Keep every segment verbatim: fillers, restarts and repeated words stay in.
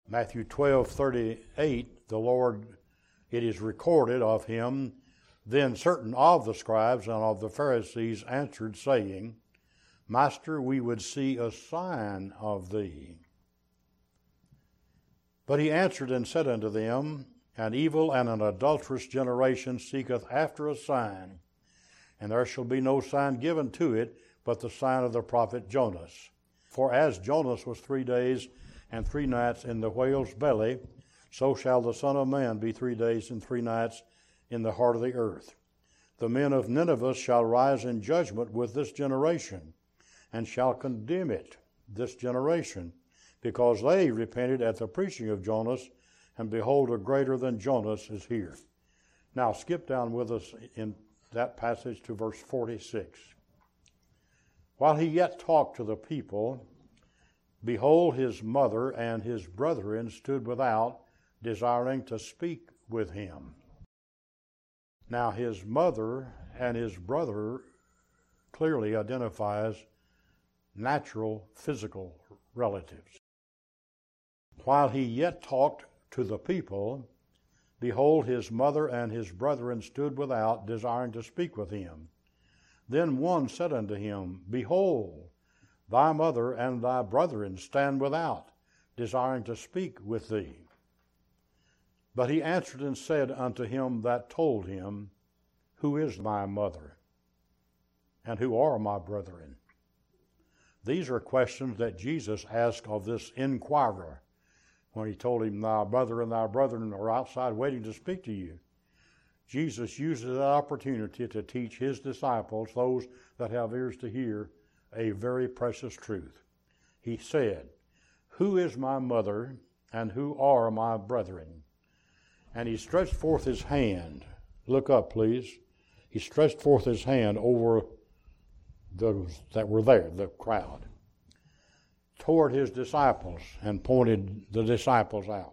Matthew twelve thirty-eight, the Lord, it is recorded of him, then certain of the scribes and of the Pharisees answered, saying, Master, we would see a sign of thee. But he answered and said unto them, An evil and an adulterous generation seeketh after a sign, and there shall be no sign given to it but the sign of the prophet Jonas. For as Jonas was three days and three nights in the whale's belly, so shall the Son of Man be three days and three nights in the heart of the earth. The men of Nineveh shall rise in judgment with this generation, and shall condemn it, this generation, because they repented at the preaching of Jonas, and behold, a greater than Jonas is here. Now skip down with us in that passage to verse forty-six. While he yet talked to the people, behold, his mother and his brethren stood without, desiring to speak with him. Now his mother and his brother clearly identifies natural, physical relatives. While he yet talked to the people, behold, his mother and his brethren stood without, desiring to speak with him. Then one said unto him, Behold, thy mother and thy brethren stand without, desiring to speak with thee. But he answered and said unto him that told him, Who is my mother? And who are my brethren? These are questions that Jesus asked of this inquirer when he told him, Thy mother and thy brethren are outside waiting to speak to you. Jesus uses that opportunity to teach his disciples, those that have ears to hear, a very precious truth. He said, Who is my mother and who are my brethren? And he stretched forth his hand. Look up, please. He stretched forth his hand over those that were there, the crowd, toward his disciples, and pointed the disciples out,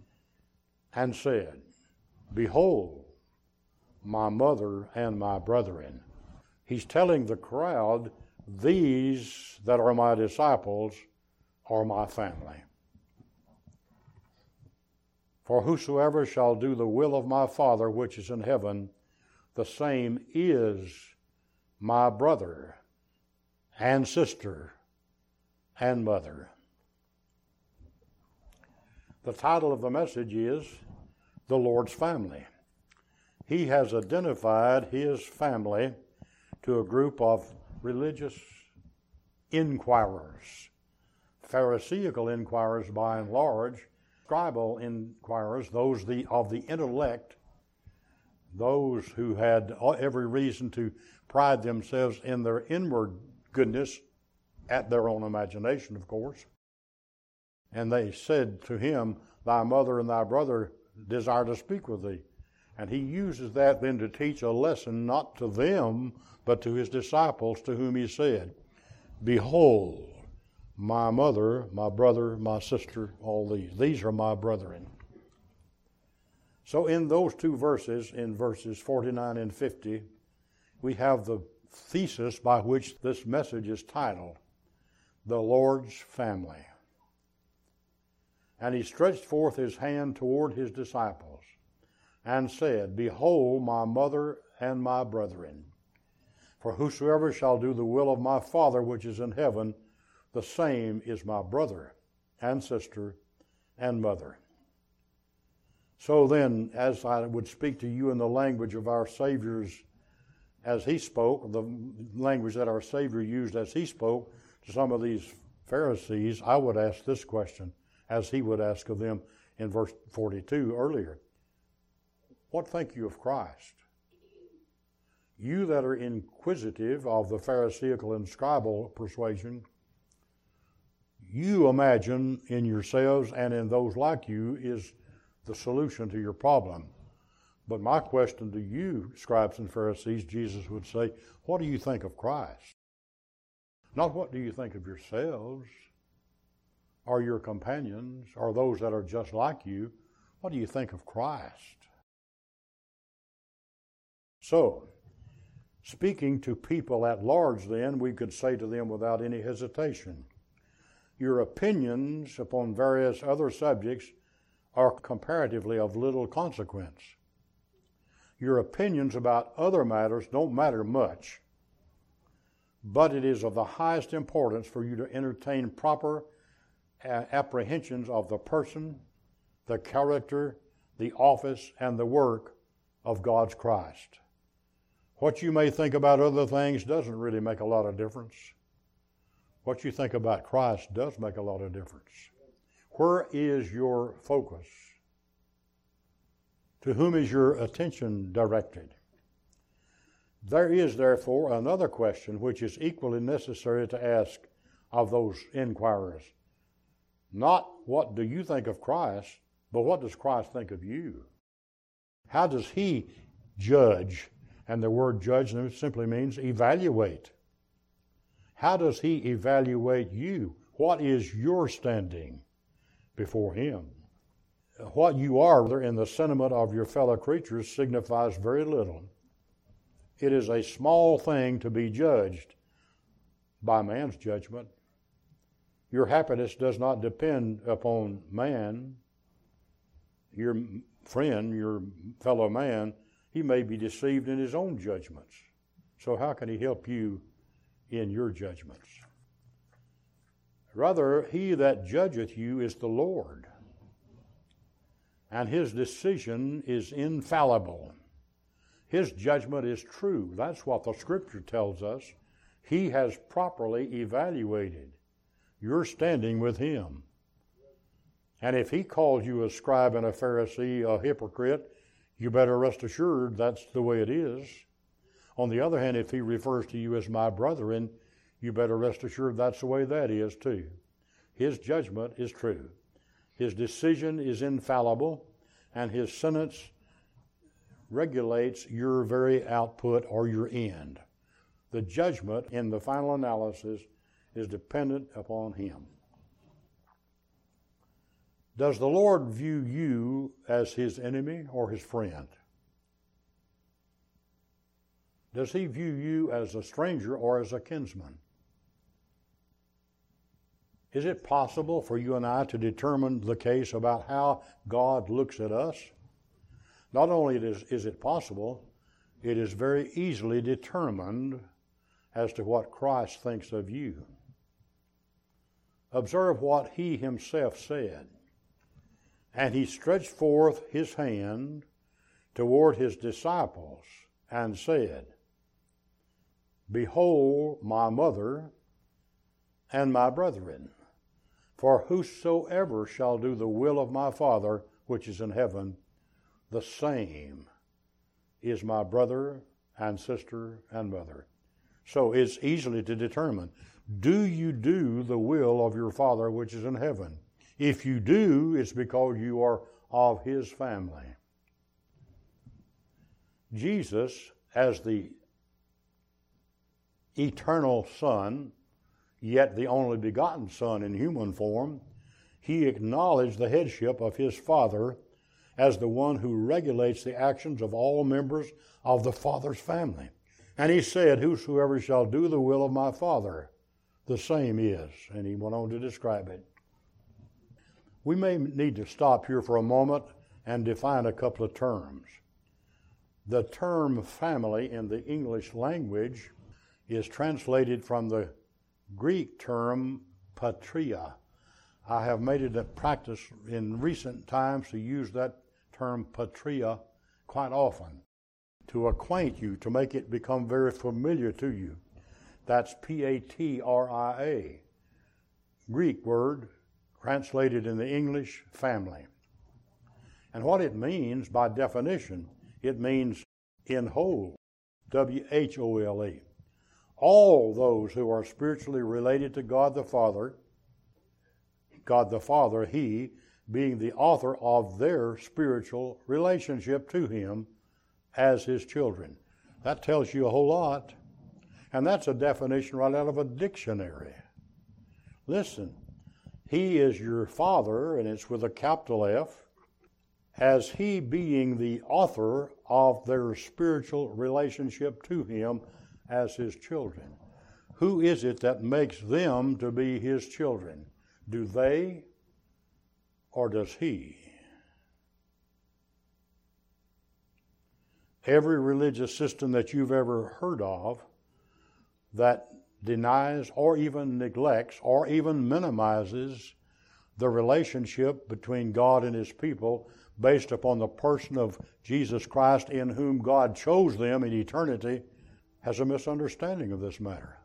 and said, Behold, my mother and my brethren. He's telling the crowd, these that are my disciples are my family. For whosoever shall do the will of my Father which is in heaven, the same is my brother and sister and mother. The title of the message is The Lord's Family. He has identified his family to a group of religious inquirers, Pharisaical inquirers by and large, scribal inquirers, those the, of the intellect, those who had every reason to pride themselves in their inward goodness, at their own imagination, of course. And they said to him, Thy mother and thy brother desire to speak with thee. And he uses that then to teach a lesson not to them, but to his disciples, to whom he said, Behold, my mother, my brother, my sister, all these. These are my brethren. So in those two verses, in verses forty-nine and fifty, we have the thesis by which this message is titled, The Lord's Family. And he stretched forth his hand toward his disciples, and said, Behold, my mother and my brethren. For whosoever shall do the will of my Father which is in heaven, the same is my brother and sister and mother. So then, as I would speak to you in the language of our Savior's, as he spoke, the language that our Savior used as he spoke to some of these Pharisees, I would ask this question, as he would ask of them in verse forty-two earlier. What think you of Christ? You that are inquisitive of the Pharisaical and scribal persuasion, you imagine in yourselves and in those like you is the solution to your problem. But my question to you, scribes and Pharisees, Jesus would say, what do you think of Christ? Not what do you think of yourselves, or your companions, or those that are just like you. What do you think of Christ? So, speaking to people at large then, we could say to them without any hesitation, Your opinions upon various other subjects are comparatively of little consequence. Your opinions about other matters don't matter much, but it is of the highest importance for you to entertain proper apprehensions of the person, the character, the office, and the work of God's Christ. What you may think about other things doesn't really make a lot of difference. What you think about Christ does make a lot of difference. Where is your focus? To whom is your attention directed? There is, therefore, another question which is equally necessary to ask of those inquirers. Not what do you think of Christ, but what does Christ think of you? How does he judge? And the word judge simply means evaluate. How does he evaluate you? What is your standing before him? What you are in the sentiment of your fellow creatures signifies very little. It is a small thing to be judged by man's judgment. Your happiness does not depend upon man. Your friend, your fellow man, he may be deceived in his own judgments. So how can he help you in your judgments? Rather, he that judgeth you is the Lord, and his decision is infallible. His judgment is true. That's what the Scripture tells us. He has properly evaluated your standing with him. And if he calls you a scribe and a Pharisee, a hypocrite, you better rest assured that's the way it is. On the other hand, if he refers to you as my brethren, you better rest assured that's the way that is too. His judgment is true. His decision is infallible, and his sentence regulates your very output or your end. The judgment in the final analysis is dependent upon him. Does the Lord view you as his enemy or his friend? Does he view you as a stranger or as a kinsman? Is it possible for you and I to determine the case about how God looks at us? Not only is, is it possible, it is very easily determined as to what Christ thinks of you. Observe what he himself said. And he stretched forth his hand toward his disciples and said, Behold my mother and my brethren, for whosoever shall do the will of my Father which is in heaven, the same is my brother and sister and mother. So it's easily to determine, do you do the will of your Father which is in heaven? If you do, it's because you are of his family. Jesus, as the eternal Son, yet the only begotten Son in human form, he acknowledged the headship of his Father as the one who regulates the actions of all members of the Father's family. And he said, Whosoever shall do the will of my Father, the same is. And he went on to describe it. We may need to stop here for a moment and define a couple of terms. The term family in the English language is translated from the Greek term patria. I have made it a practice in recent times to use that term patria quite often, to acquaint you, to make it become very familiar to you. That's P A T R I A, Greek word, translated in the English, family. And what it means, by definition, it means in whole, W H O L E. All those who are spiritually related to God the Father, God the Father, he being the author of their spiritual relationship to him as his children. That tells you a whole lot. And that's a definition right out of a dictionary. Listen. He is your Father, and it's with a capital F, as he being the author of their spiritual relationship to him as his children. Who is it that makes them to be his children? Do they or does he? Every religious system that you've ever heard of that denies or even neglects or even minimizes the relationship between God and his people based upon the person of Jesus Christ in whom God chose them in eternity has a misunderstanding of this matter.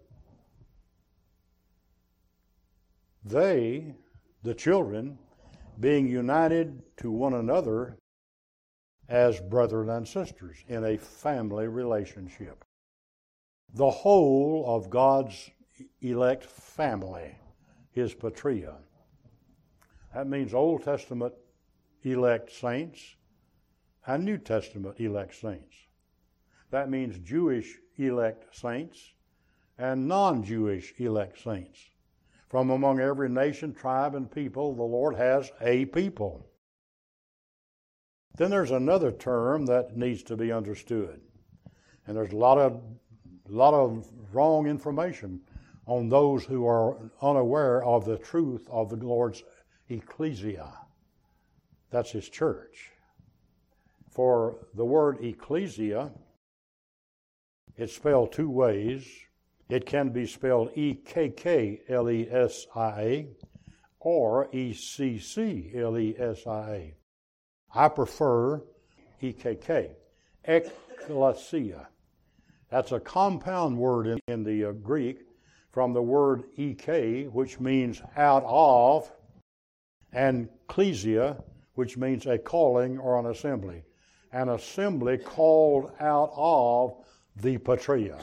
They, the children, being united to one another as brethren and sisters in a family relationship. The whole of God's elect family is patria. That means Old Testament elect saints and New Testament elect saints. That means Jewish elect saints and non-Jewish elect saints. From among every nation, tribe, and people, the Lord has a people. Then there's another term that needs to be understood. And there's a lot of, lot of wrong information on those who are unaware of the truth of the Lord's ecclesia. That's his church. For the word ecclesia, it's spelled two ways. It can be spelled E K K L E S I A or E C C L E S I A. I prefer E K K, ecclesia. That's a compound word in, in the uh, Greek from the word ek, which means out of, and klesia, which means a calling or an assembly. An assembly called out of the patria.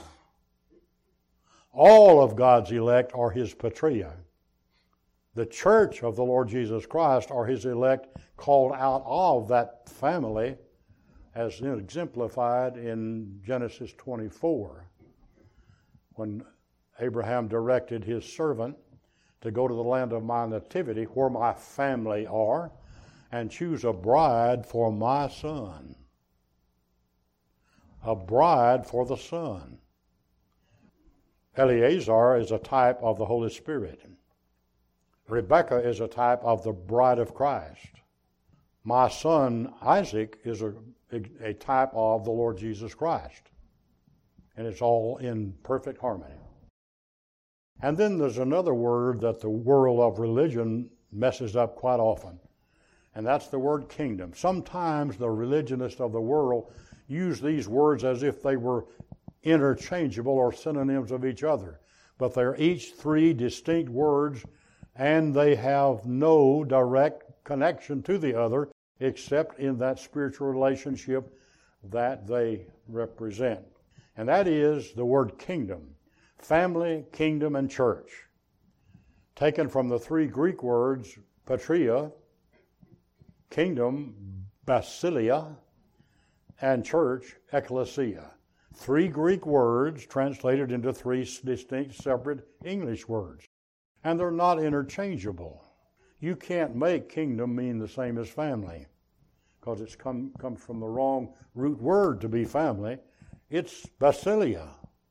All of God's elect are his patria. The church of the Lord Jesus Christ are his elect called out of that family as exemplified in Genesis twenty-four, when Abraham directed his servant to go to the land of my nativity where my family are and choose a bride for my son. A bride for the son. Eleazar is a type of the Holy Spirit. Rebecca is a type of the bride of Christ. My son Isaac is a, a type of the Lord Jesus Christ. And it's all in perfect harmony. And then there's another word that the world of religion messes up quite often, and that's the word kingdom. Sometimes the religionists of the world use these words as if they were interchangeable or synonyms of each other, but they're each three distinct words, and they have no direct connection to the other except in that spiritual relationship that they represent. And that is the word kingdom. Family, kingdom, and church. Taken from the three Greek words, patria, kingdom, basilia, and church, ecclesia. Three Greek words translated into three distinct separate English words. And they're not interchangeable. You can't make kingdom mean the same as family, because it's come comes from the wrong root word to be family. It's basilia.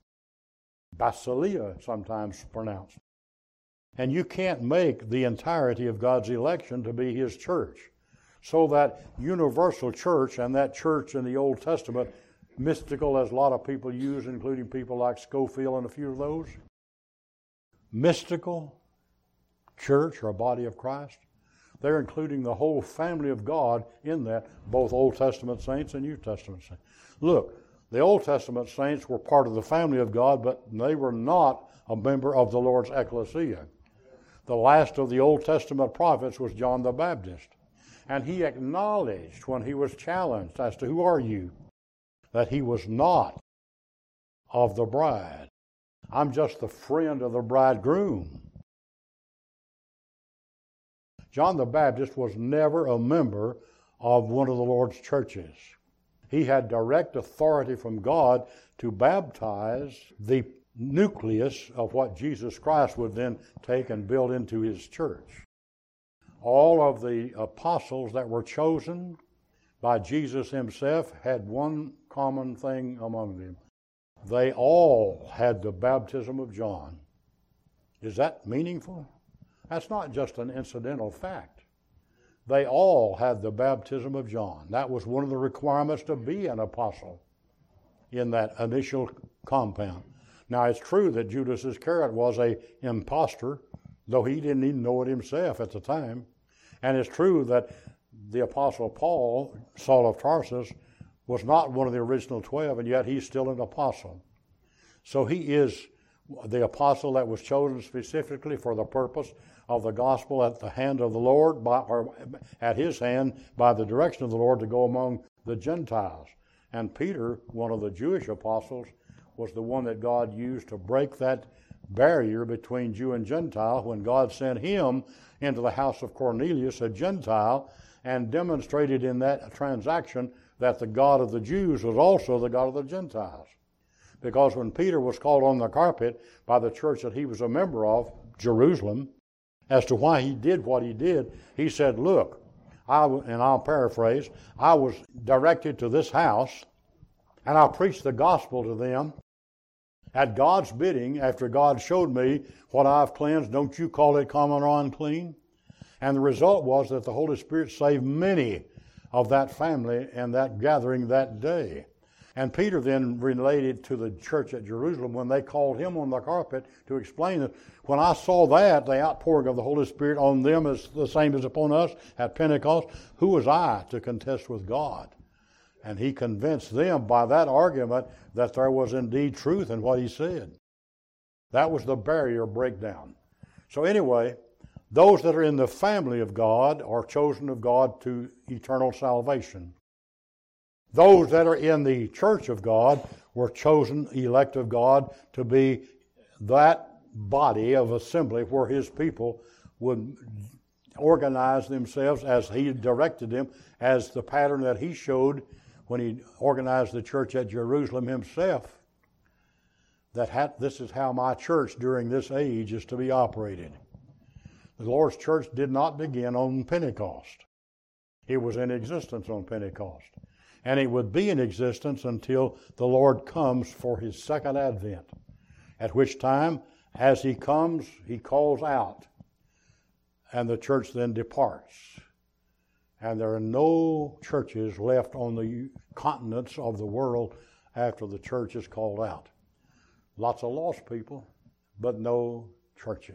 Basilia, sometimes pronounced. And you can't make the entirety of God's election to be his church. So that universal church, and that church in the Old Testament, mystical as a lot of people use, including people like Scofield and a few of those, mystical church or body of Christ, they're including the whole family of God in that, both Old Testament saints and New Testament saints. Look, the Old Testament saints were part of the family of God, but they were not a member of the Lord's ecclesia. The last of the Old Testament prophets was John the Baptist. And he acknowledged when he was challenged as to who are you, that he was not of the bride. I'm just the friend of the bridegroom. John the Baptist was never a member of one of the Lord's churches. He had direct authority from God to baptize the nucleus of what Jesus Christ would then take and build into his church. All of the apostles that were chosen by Jesus himself had one common thing among them. They all had the baptism of John. Is that meaningful? That's not just an incidental fact. They all had the baptism of John. That was one of the requirements to be an apostle in that initial compound. Now, it's true that Judas Iscariot was an impostor, though he didn't even know it himself at the time. And it's true that the Apostle Paul, Saul of Tarsus, was not one of the original twelve, and yet he's still an apostle. So he is the apostle that was chosen specifically for the purpose of the gospel at the hand of the Lord, by, or at his hand by the direction of the Lord to go among the Gentiles. And Peter, one of the Jewish apostles, was the one that God used to break that barrier between Jew and Gentile when God sent him into the house of Cornelius, a Gentile, and demonstrated in that transaction that the God of the Jews was also the God of the Gentiles. Because when Peter was called on the carpet by the church that he was a member of, Jerusalem, as to why he did what he did, he said, look, I, and I'll paraphrase, I was directed to this house, and I preached the gospel to them at God's bidding after God showed me what I've cleansed. Don't you call it common or unclean? And the result was that the Holy Spirit saved many of that family and that gathering that day. And Peter then related to the church at Jerusalem when they called him on the carpet to explain that when I saw that, the outpouring of the Holy Spirit on them is the same as upon us at Pentecost, who was I to contest with God? And he convinced them by that argument that there was indeed truth in what he said. That was the barrier breakdown. So anyway, those that are in the family of God are chosen of God to eternal salvation. Those that are in the church of God were chosen, elect of God, to be that body of assembly where his people would organize themselves as he directed them, as the pattern that he showed when he organized the church at Jerusalem himself, that had, this is how my church during this age is to be operated. The Lord's church did not begin on Pentecost. It was in existence on Pentecost. And it would be in existence until the Lord comes for his second advent, at which time, as he comes, he calls out, and the church then departs. And there are no churches left on the continents of the world after the church is called out. Lots of lost people, but no churches.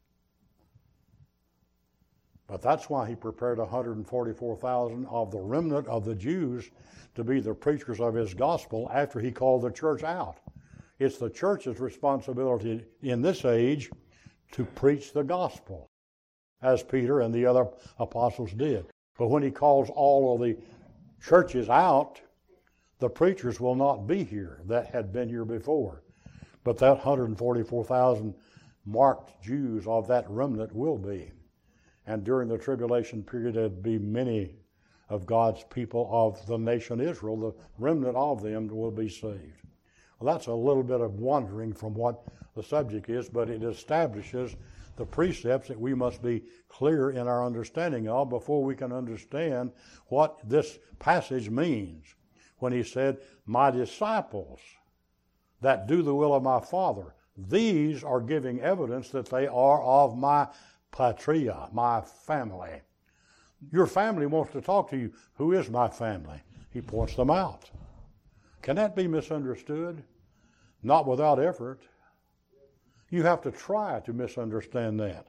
But that's why he prepared one hundred forty-four thousand of the remnant of the Jews to be the preachers of his gospel after he called the church out. It's the church's responsibility in this age to preach the gospel, as Peter and the other apostles did. But when he calls all of the churches out, the preachers will not be here that had been here before. But that one hundred forty-four thousand marked Jews of that remnant will be. And during the tribulation period, there'd be many of God's people of the nation Israel. The remnant of them will be saved. Well, that's a little bit of wandering from what the subject is, but it establishes the precepts that we must be clear in our understanding of before we can understand what this passage means. When he said, my disciples that do the will of my Father, these are giving evidence that they are of my patria, my family. Your family wants to talk to you. Who is my family? He points them out. Can that be misunderstood? Not without effort. You have to try to misunderstand that.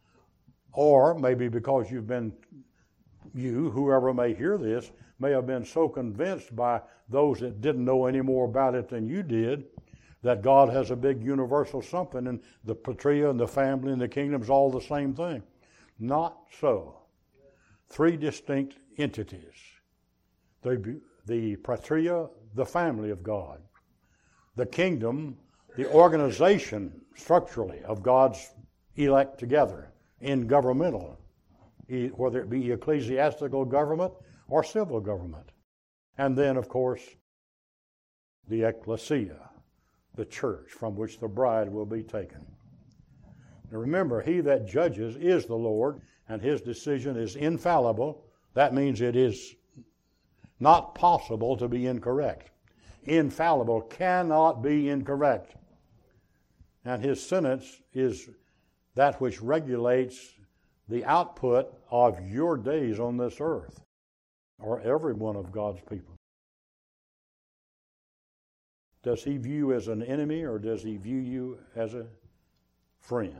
Or maybe because you've been, you, whoever may hear this, may have been so convinced by those that didn't know any more about it than you did, that God has a big universal something, and the patria and the family and the kingdom's all the same thing. Not so. Three distinct entities. The, the patria, the family of God. The kingdom, the organization structurally of God's elect together in governmental, whether it be ecclesiastical government or civil government. And then, of course, the ecclesia, the church from which the bride will be taken. Now remember, he that judges is the Lord, and his decision is infallible. That means it is not possible to be incorrect. Infallible, cannot be incorrect. And his sentence is that which regulates the output of your days on this earth, or every one of God's people. Does he view you as an enemy, or does he view you as a friend?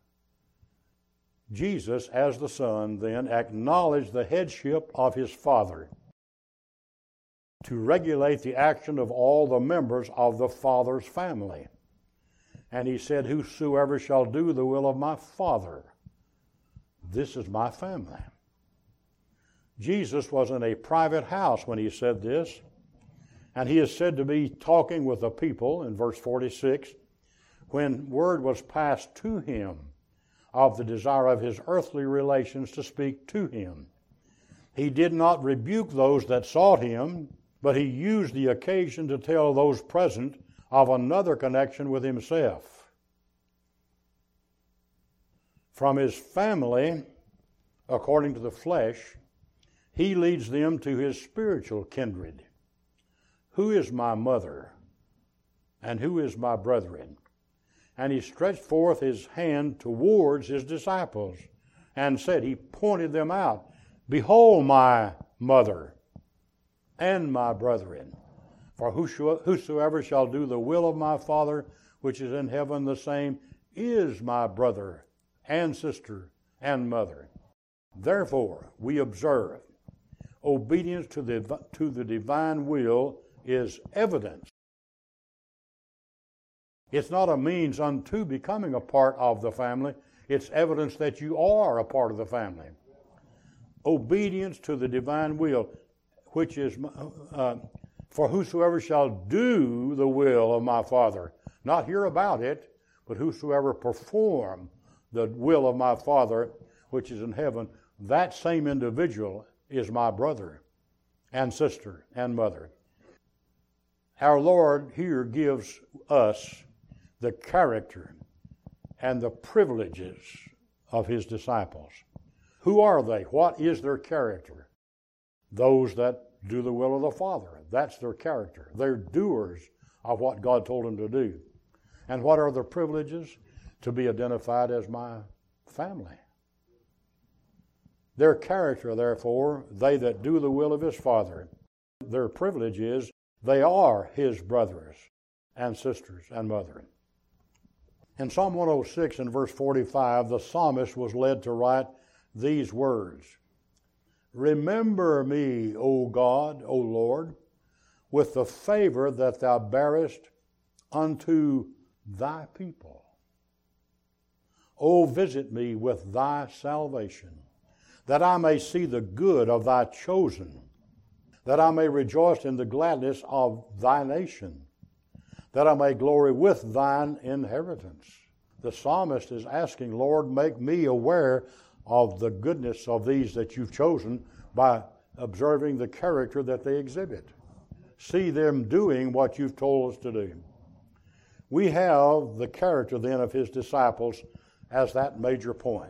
Jesus, as the Son, then acknowledged the headship of his Father to regulate the action of all the members of the Father's family. And he said, whosoever shall do the will of my Father, this is my family. Jesus was in a private house when he said this, and he is said to be talking with the people in verse forty-six, when word was passed to him of the desire of his earthly relations to speak to him. He did not rebuke those that sought him, but he used the occasion to tell those present of another connection with himself. From his family, according to the flesh, he leads them to his spiritual kindred. Who is my mother? And who is my brethren? And he stretched forth his hand towards his disciples and said, he pointed them out, behold my mother and my brethren. For whosoever shall do the will of my Father which is in heaven, the same is my brother and sister and mother. Therefore we observe obedience to the, to the divine will is evidence. It's not a means unto becoming a part of the family. It's evidence that you are a part of the family. Obedience to the divine will, which is, uh, for whosoever shall do the will of my Father, not hear about it, but whosoever perform the will of my Father, which is in heaven, that same individual is my brother and sister and mother. Our Lord here gives us the character and the privileges of his disciples. Who are they? What is their character? Those that do the will of the Father. That's their character. They're doers of what God told them to do. And what are their privileges? To be identified as my family. Their character, therefore, they that do the will of his Father. Their privilege is they are his brothers and sisters and mother. In Psalm one oh six and verse forty-five, the psalmist was led to write these words, remember me, O God, O Lord, with the favor that thou bearest unto thy people. O visit me with thy salvation, that I may see the good of thy chosen, that I may rejoice in the gladness of thy nation, that I may glory with thine inheritance. The psalmist is asking, Lord, make me aware of the goodness of these that you've chosen by observing the character that they exhibit. See them doing what you've told us to do. We have the character then of his disciples as that major point.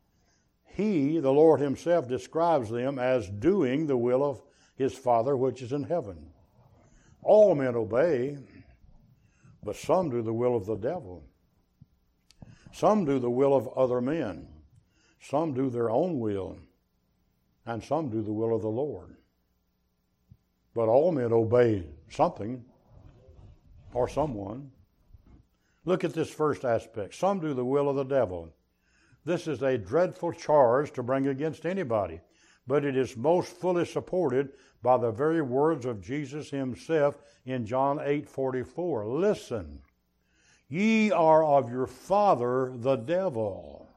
He, the Lord himself, describes them as doing the will of his Father which is in heaven. All men obey, but some do the will of the devil. Some do the will of other men. Some do their own will. And some do the will of the Lord. But all men obey something or someone. Look at this first aspect. Some do the will of the devil. This is a dreadful charge to bring against anybody, but it is most fully supported by the very words of Jesus himself in John eight forty-four. Listen, ye are of your father the devil,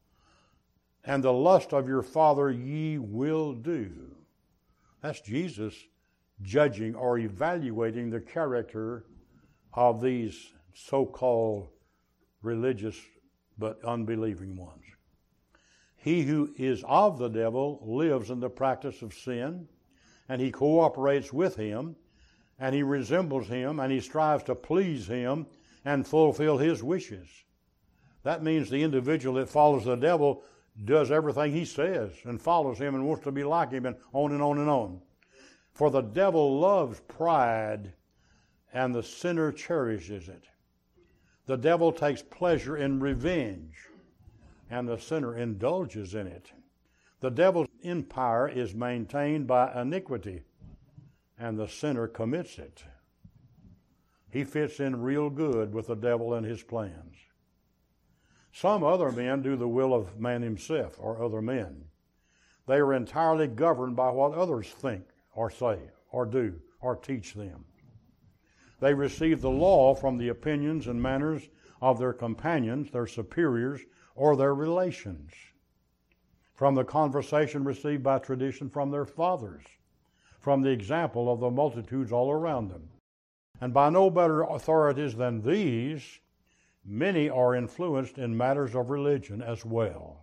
and the lust of your father ye will do. That's Jesus judging or evaluating the character of these so-called religious but unbelieving ones. He who is of the devil lives in the practice of sin, and he cooperates with him, and he resembles him, and he strives to please him and fulfill his wishes. That means the individual that follows the devil does everything he says and follows him and wants to be like him, and on and on and on. For the devil loves pride, and the sinner cherishes it. The devil takes pleasure in revenge. and the sinner indulges in it. The devil's empire is maintained by iniquity, and the sinner commits it. He fits in real good with the devil and his plans. Some other men do the will of man himself or other men. They are entirely governed by what others think or say or do or teach them. They receive the law from the opinions and manners of their companions, their superiors, or their relations, from the conversation received by tradition from their fathers, from the example of the multitudes all around them. And by no better authorities than these, many are influenced in matters of religion as well.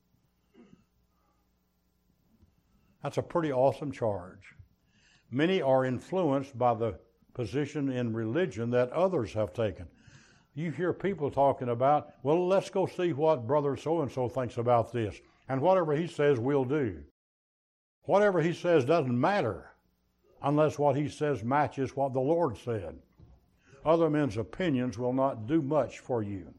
That's a pretty awesome charge. Many are influenced by the position in religion that others have taken. You hear people talking about, well, let's go see what brother so-and-so thinks about this. And whatever he says, we'll do. Whatever he says doesn't matter unless what he says matches what the Lord said. Other men's opinions will not do much for you.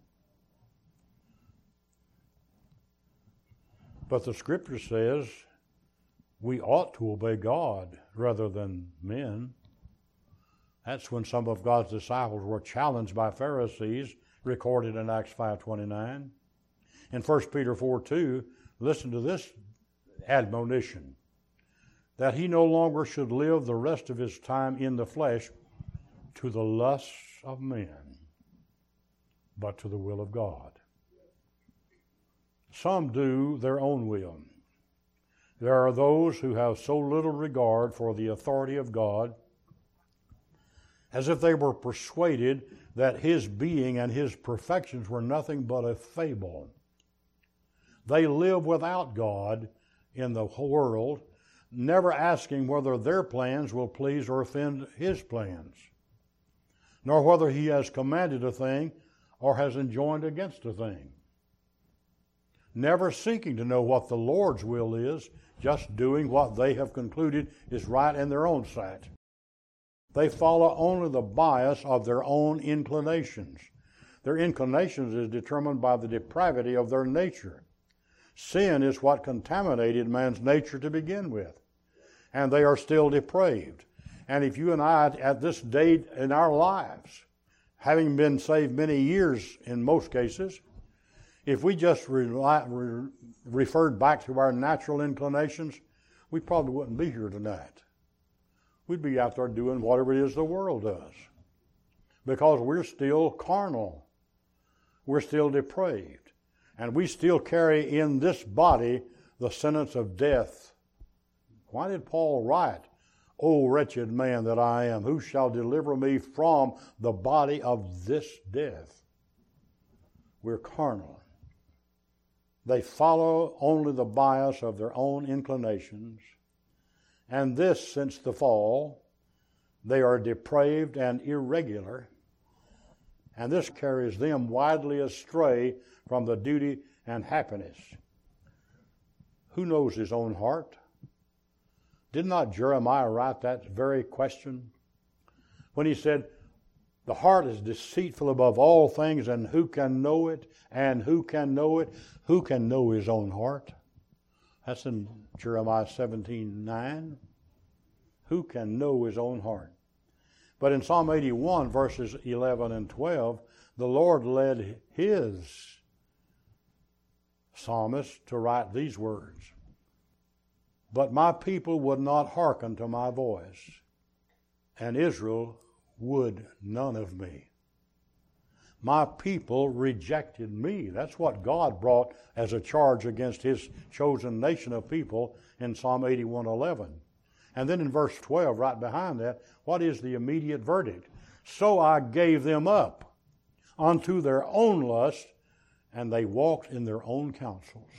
But the Scripture says we ought to obey God rather than men. That's when some of God's disciples were challenged by Pharisees, recorded in Acts five twenty-nine. In First Peter four two, listen to this admonition, that he no longer should live the rest of his time in the flesh to the lusts of men, but to the will of God. Some do their own will. There are those who have so little regard for the authority of God, as if they were persuaded that his being and his perfections were nothing but a fable. They live without God in the world, never asking whether their plans will please or offend his plans, nor whether he has commanded a thing or has enjoined against a thing. Never seeking to know what the Lord's will is, just doing what they have concluded is right in their own sight. They follow only the bias of their own inclinations. Their inclinations is determined by the depravity of their nature. Sin is what contaminated man's nature to begin with, and they are still depraved. And if you and I, at this date in our lives, having been saved many years in most cases, if we just rely, re, referred back to our natural inclinations, we probably wouldn't be here tonight. We'd be out there doing whatever it is the world does, because we're still carnal. We're still depraved. And we still carry in this body the sentence of death. Why did Paul write, O wretched man that I am, who shall deliver me from the body of this death? We're carnal. They follow only the bias of their own inclinations. And this, since the fall, they are depraved and irregular. And this carries them widely astray from the duty and happiness. Who knows his own heart? Did not Jeremiah write that very question when he said, the heart is deceitful above all things, and who can know it? And who can know it? Who can know his own heart? That's in Jeremiah seventeen nine. Who can know his own heart? But in Psalm eighty-one, verses eleven and twelve, the Lord led his psalmist to write these words. But my people would not hearken to my voice, and Israel would none of me. My people rejected me. That's what God brought as a charge against his chosen nation of people in Psalm eighty-one eleven. And then in verse twelve, right behind that, what is the immediate verdict? So I gave them up unto their own lust, and they walked in their own counsels.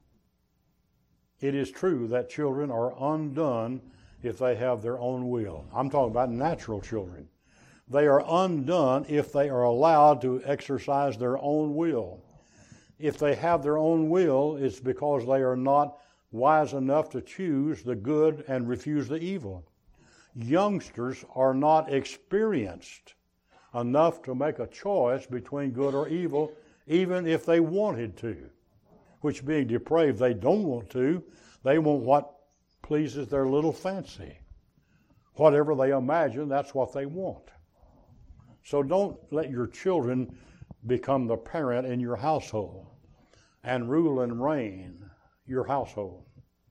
It is true that children are undone if they have their own will. I'm talking about natural children. They are undone if they are allowed to exercise their own will. If they have their own will, it's because they are not wise enough to choose the good and refuse the evil. Youngsters are not experienced enough to make a choice between good or evil, even if they wanted to. which being depraved they don't want to. They want what pleases their little fancy. Whatever they imagine, that's what they want. So don't let your children become the parent in your household and rule and reign your household.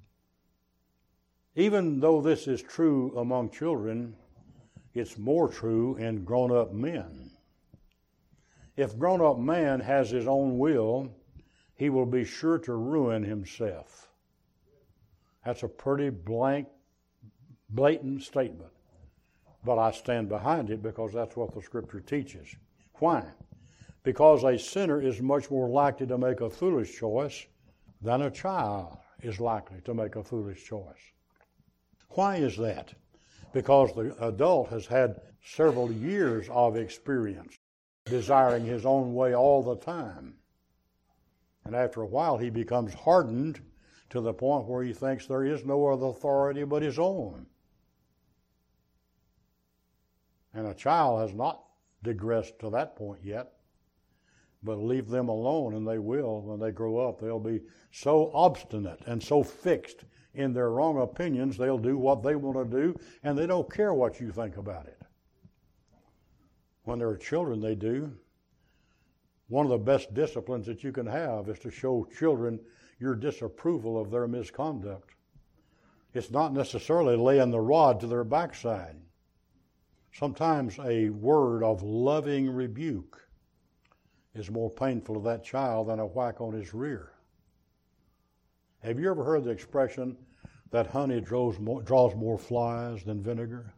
Even though this is true among children, it's more true in grown-up men. If grown-up man has his own will, he will be sure to ruin himself. That's a pretty blank, blatant statement. But I stand behind it because that's what the Scripture teaches. Why? Because a sinner is much more likely to make a foolish choice than a child is likely to make a foolish choice. Why is that? Because the adult has had several years of experience desiring his own way all the time. And after a while, he becomes hardened to the point where he thinks there is no other authority but his own. And a child has not digressed to that point yet. But leave them alone, and they will. When they grow up, they'll be so obstinate and so fixed in their wrong opinions, they'll do what they want to do, and they don't care what you think about it. When they're children, they do. One of the best disciplines that you can have is to show children your disapproval of their misconduct. It's not necessarily laying the rod to their backside. Sometimes a word of loving rebuke is more painful to that child than a whack on his rear. Have you ever heard the expression that honey draws more, draws more flies than vinegar?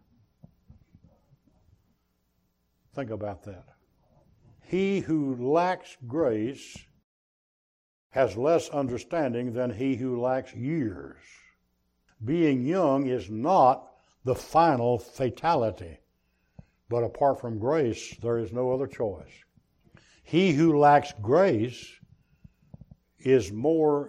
Think about that. He who lacks grace has less understanding than he who lacks years. Being young is not the final fatality, but apart from grace, there is no other choice. He who lacks grace is more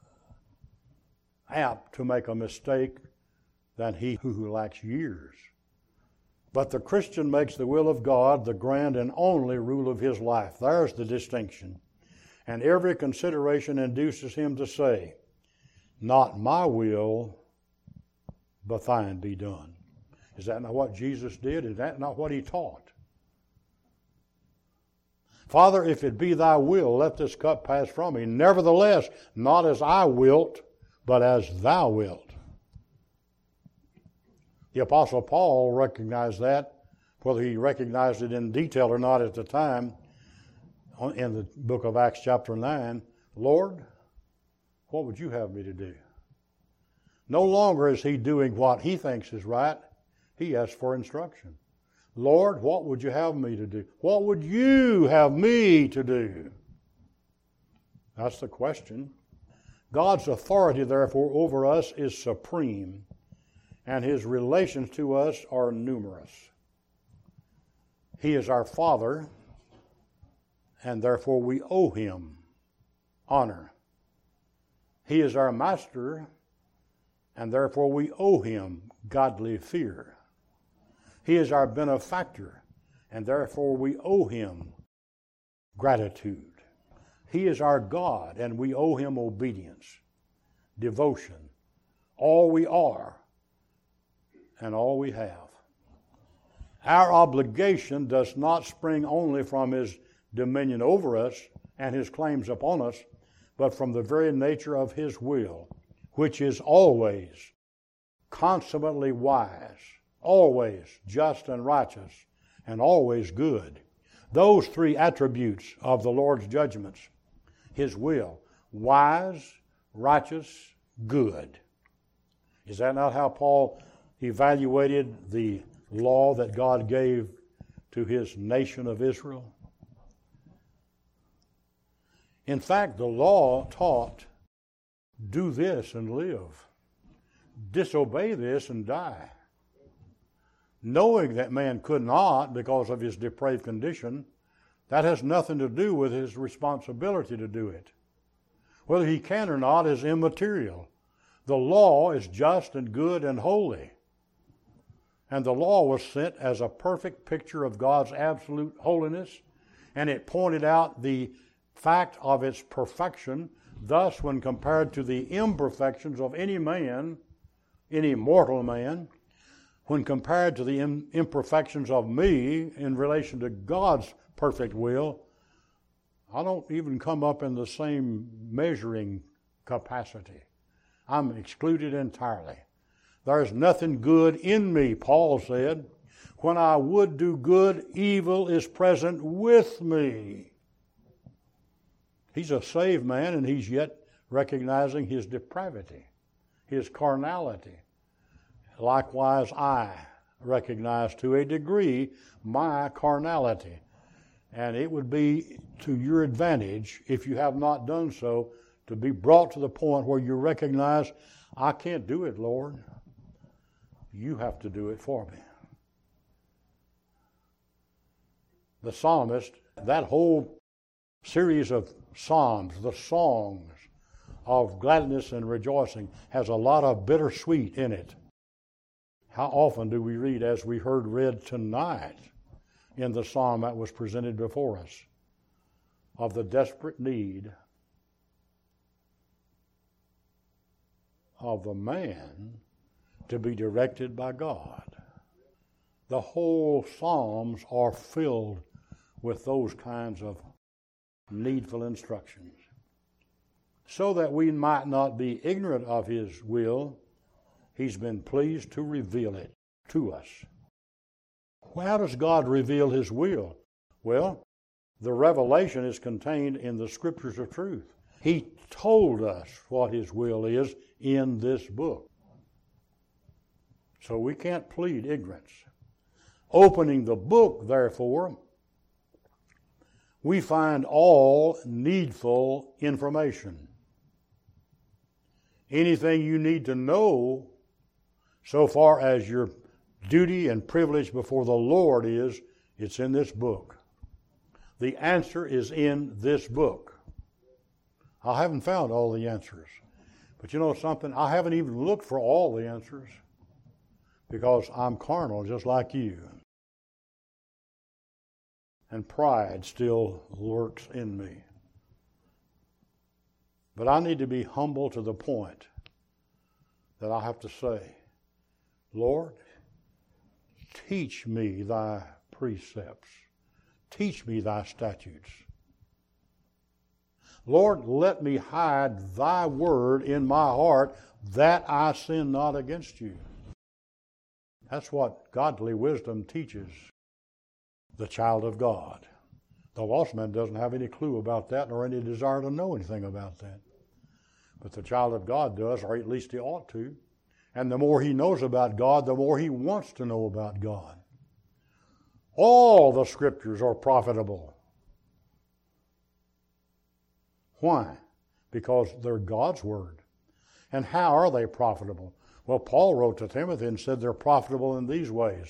apt to make a mistake than he who lacks years. But the Christian makes the will of God the grand and only rule of his life. There's the distinction. And every consideration induces him to say, not my will, but thine be done. Is that not what Jesus did? Is that not what he taught? Father, if it be thy will, let this cup pass from me. Nevertheless, not as I wilt, but as thou wilt. The Apostle Paul recognized that, whether he recognized it in detail or not at the time, in the book of Acts chapter nine, Lord, what would you have me to do? No longer is he doing what he thinks is right. He asks for instruction. Lord, what would you have me to do? What would you have me to do? That's the question. God's authority, therefore, over us is supreme, and his relations to us are numerous. He is our Father, and therefore we owe him honor. He is our Master, and therefore we owe him godly fear. He is our benefactor, and therefore we owe him gratitude. He is our God, and we owe him obedience, devotion, all we are and all we have. Our obligation does not spring only from his dominion over us and his claims upon us, but from the very nature of his will, which is always consummately wise, always just and righteous, and always good. Those three attributes of the Lord's judgments, his will, wise, righteous, good. Is that not how Paul evaluated the law that God gave to his nation of Israel? In fact, the law taught, do this and live. Disobey this and die. Knowing that man could not because of his depraved condition, that has nothing to do with his responsibility to do it. Whether he can or not is immaterial. The law is just and good and holy. And the law was sent as a perfect picture of God's absolute holiness, and it pointed out the fact of its perfection, Thus, when compared to the imperfections of any man, any mortal man, when compared to the imperfections of me in relation to God's perfect will, I don't even come up in the same measuring capacity. I'm excluded entirely. There's nothing good in me, Paul said. When I would do good, evil is present with me. He's a saved man, and he's yet recognizing his depravity, his carnality. Likewise, I recognize to a degree my carnality. And it would be to your advantage, if you have not done so, to be brought to the point where you recognize, I can't do it, Lord. You have to do it for me. The psalmist, that whole series of psalms, the songs of gladness and rejoicing, has a lot of bittersweet in it. How often do we read, as we heard read tonight in the psalm that was presented before us, of the desperate need of the man to be directed by God. The whole Psalms are filled with those kinds of needful instructions, so that we might not be ignorant of His will. He's been pleased to reveal it to us. How does God reveal His will? Well, the revelation is contained in the Scriptures of truth. He told us what His will is in this book. So we can't plead ignorance. Opening the book, therefore, we find all needful information. Anything you need to know so far as your duty and privilege before the Lord is, it's in this book. The answer is in this book. I haven't found all the answers. But you know something? I haven't even looked for all the answers because I'm carnal just like you. And pride still lurks in me. But I need to be humble to the point that I have to say, Lord, teach me thy precepts. Teach me thy statutes. Lord, let me hide thy word in my heart that I sin not against you. That's what godly wisdom teaches the child of God. The lost man doesn't have any clue about that nor any desire to know anything about that. But the child of God does, or at least he ought to. And the more he knows about God, the more he wants to know about God. All the Scriptures are profitable. Why? Because they're God's Word. And how are they profitable? Well, Paul wrote to Timothy and said they're profitable in these ways.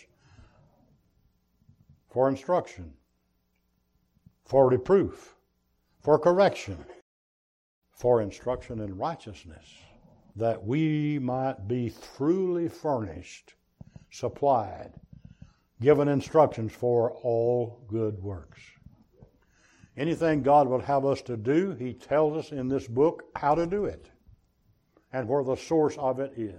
For instruction, for reproof, for correction, for instruction in righteousness, that we might be truly furnished, supplied, given instructions for all good works. Anything God will have us to do, He tells us in this book how to do it and where the source of it is.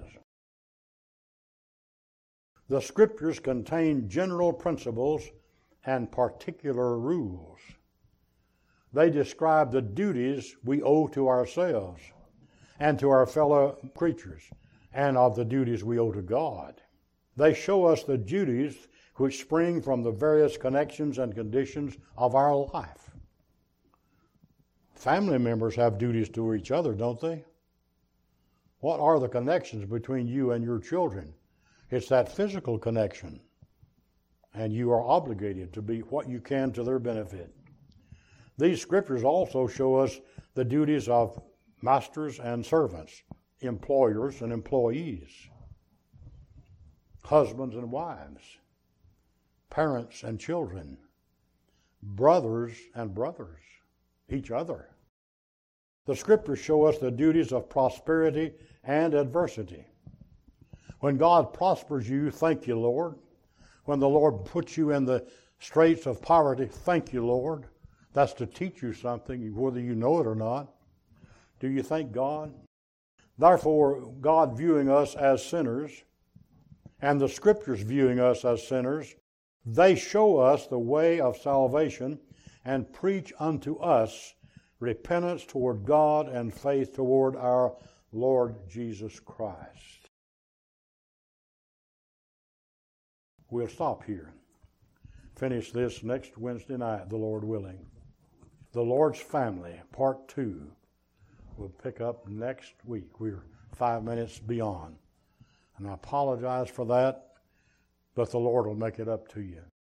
The Scriptures contain general principles and particular rules. They describe the duties we owe to ourselves and to our fellow creatures, and of the duties we owe to God. They show us the duties which spring from the various connections and conditions of our life. Family members have duties to each other, don't they? What are the connections between you and your children? It's that physical connection. And you are obligated to be what you can to their benefit. These Scriptures also show us the duties of masters and servants, employers and employees, husbands and wives, parents and children, brothers and brothers, each other. The Scriptures show us the duties of prosperity and adversity. When God prospers you, thank you, Lord. When the Lord puts you in the straits of poverty, thank you, Lord. That's to teach you something, whether you know it or not. Do you thank God? Therefore, God viewing us as sinners, and the Scriptures viewing us as sinners, they show us the way of salvation and preach unto us repentance toward God and faith toward our Lord Jesus Christ. We'll stop here. Finish this next Wednesday night, the Lord willing. The Lord's Family, Part two. We'll pick up next week. We're five minutes beyond. And I apologize for that, but the Lord will make it up to you.